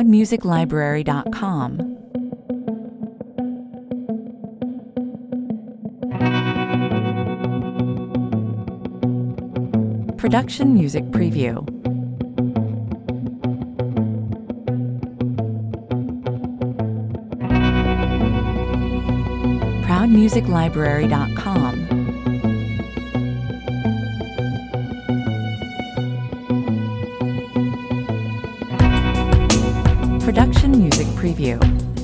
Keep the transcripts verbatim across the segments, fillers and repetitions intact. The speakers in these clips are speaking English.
proud music library dot com. Production Music Preview. proud music library dot com. Production Music Preview.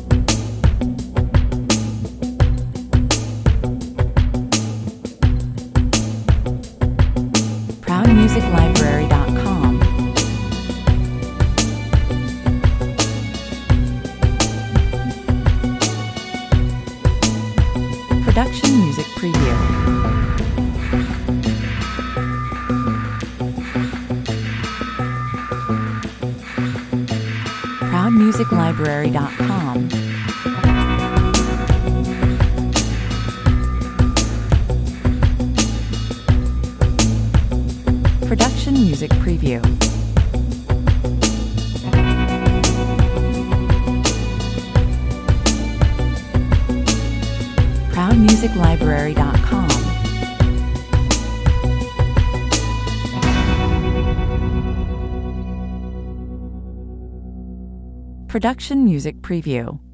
proud music library dot com. Production Music Preview. proud music library dot com. Production Music Preview. proud music library dot com. Production Music Preview.